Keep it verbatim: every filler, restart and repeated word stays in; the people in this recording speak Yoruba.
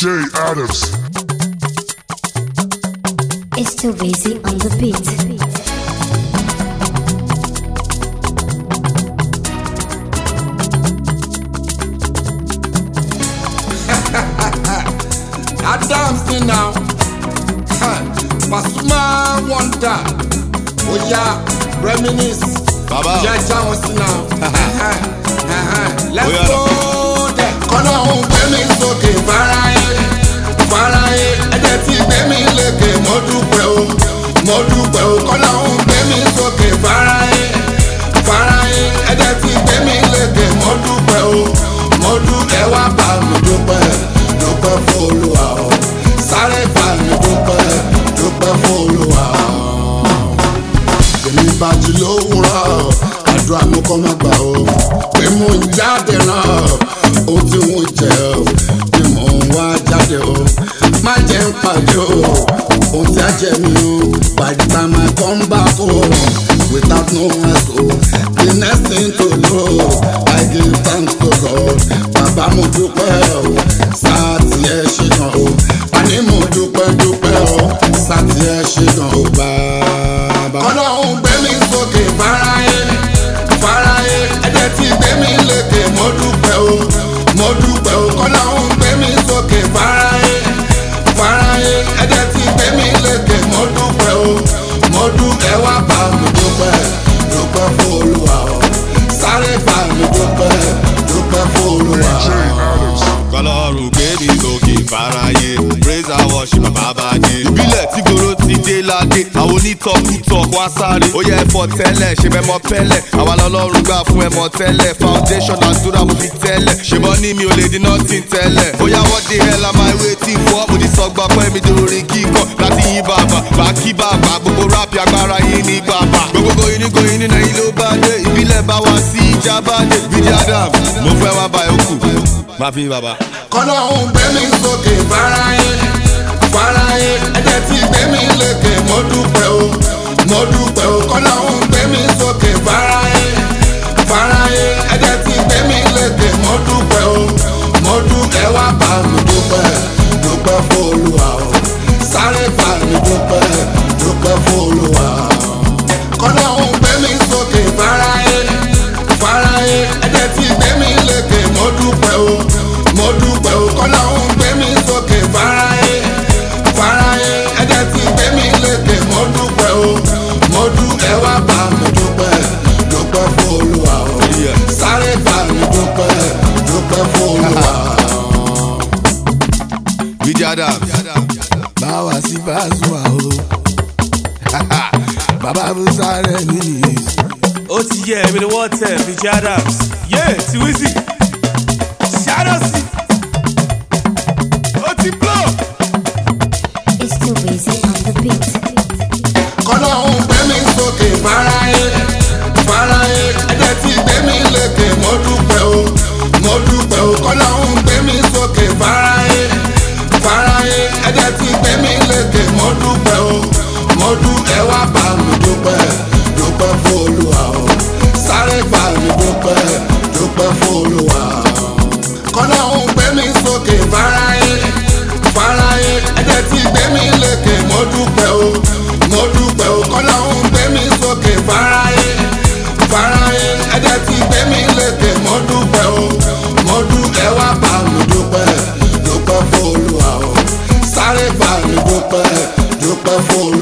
J Adams. It's too easy on the beat. Adams now. Pasuma wonder. Oh yeah, reminisce. Baba. Jaja was now. Let's Oh, yeah. go there. Kọ́nà òun gbé mi sókè fáráyé. Fáráyé ẹ̀jẹ̀ tí gbé mi lékè mo dúpẹ́ o. Mo dúpẹ́ o. Kọ́nà òun gbé mi sókè fáráyé. Fáráyé ẹ̀jẹ̀ tí gbé mi lékè mo dúpẹ́ o. Mo dúpẹ́ wá bá mi dúpẹ́. Dúpẹ́ fún Olúwa o. Sáré bá mi dúpẹ́. Dúpẹ́ fún Olúwa o. Èmi bàjì lówùrọ̀, àdúrà mú kọ́ má gbà o. Pé mò ń jáde náà, ohun tí wọ́n jẹ o. Bí mò ń wá jáde o, má jẹ́ ń pàdé o. Ohun tí a jẹ mi o, by the time I come back o. Without no rest o, the next thing to know, I give thanks to God. Bàbá mo dúpẹ́ o, sáà tí ẹ ṣe gan o. Àní mo dúpẹ́ dúpẹ́ o, sáà tí ẹ ṣe gan o bàbá. Kọ́nà òun gbé mi sókè fáráyé. Fáráyé ẹ̀jẹ̀ tí gbé mi lékè mo dúpẹ́ o. Mo dúpẹ́ o. Kọ́nà òun gbé mi sókè fáráyé. Fáráyé ẹ̀jẹ̀ tí gbé mi lékè mo dúpẹ́ o. Mo dúpẹ́ wá bá mi dúpẹ́. Dúpẹ́ fún Olúwa o. Sáré bá mi dúpẹ́. Dúpẹ́ fún Olúwa J o. Adams. Kọ́lọ́run gbé mi sókè fáráyé. Praise and worship bàbá bàdé. Ìbílẹ̀ tí gbòòrò ti dé ládé. Àwọn onítọ̀kùtọ̀ wá sáré. Ó yẹ ẹ̀fọ́ tẹ́lẹ̀, ṣe mẹ́mọ́ pẹ́lẹ̀. Àwa lọ́lọ́run gbà fún ẹ̀mọ́ tẹ́lẹ̀. Foundation àdúrà mo fi tẹ́lẹ̀. Ṣèbọn ní mi ò lè di nothing tẹ́lẹ̀. Bóyá what the hell am I waiting for? Mo ti sọ gbà pé mi dòrí kíkọ́ láti yín bàbà. Bá kí bàbá, gbogbo rápì agbára yín ní bàbá. Gbogbo goyin goyin ní nàyín ló bá dé. Ìbílẹ̀ bá wá sí ìjà bá dé. Bíjì Adams, mo fẹ́ wá bá yòókù. Má fi bàbá. Kọ́nà òun gbé mi sókè fáráyé. Fáráyé ẹ̀jẹ̀ tí gbé mi lékè mo dúpẹ́ o. Mo dúpẹ́ o. Kọ́nà òun gbé mi sókè fáráyé. Fáráyé ẹ̀jẹ̀ tí gbé mi lékè mo dúpẹ́ o. Mo dúpẹ́ wá bá mi dúpẹ́. Dúpẹ́ fún Olúwa o. Sáré bá mi dúpẹ́. Dúpẹ́ fún Olúwa o. Kọ́nà òun gbé mi sókè fáráyé. Fáráyé ẹ̀jẹ̀ tí gbé mi lékè mo dúpẹ́ o. Mo dúpẹ́ o. Kọ́nà òun gbé mi sókè fáráyé. Fáráyé ẹ̀jẹ̀ tí gbé mi lékè mo dúpẹ́ o. Mo dúpẹ́ wá bá mi dúpẹ́. Dúpẹ́ fún Olúwa o. Sáré bá mi dúpẹ́. Dúpẹ́ fún Olúwa o. Bíjì Adams. Báwa sí Pasuma o. Bàbá Musa rẹ̀ nìyí. Ó ti yẹ ẹ̀mí ni wọ́n tẹ̀ Bíjì Adams. Yé ti Wizzy. Ṣáàdọ̀sì. Ó ti blow. It's too easy on the beat. Kọ́nà òun gbé mi sókè fáráyé. Fáráyé ẹ̀jẹ̀ tí gbé mi lékè mo dúpẹ́ o. Mo dúpẹ́ o. Kọ́nà òun gbé mi sókè fáráyé. Fáráyé ẹ̀jẹ̀ tí gbé mi lékè mo dúpẹ́ o. Mo dúpẹ́ wá bá mi dúpẹ́. Dúpẹ́ fún Olúwa o. Sáré bá mi dúpẹ́. Dúpẹ́ fún Olúwa o. Kọ́nà òun gbé mi sókè fáráyé. Fáráyé ẹ̀jẹ̀ tí gbé mi lékè mo dúpẹ́ o. Mo dúpẹ́ o. Kọ́nà òun gbé mi sókè fáráyé. Fáráyé ẹ̀jẹ̀ tí gbé mi lékè mo dúpẹ́ o. Mo dúpẹ́ wá bá mi dúpẹ́. Dúpẹ́ fún Olúwa o. Sáré bá mi dúpẹ́. Dúpẹ́ fún Olúwa o.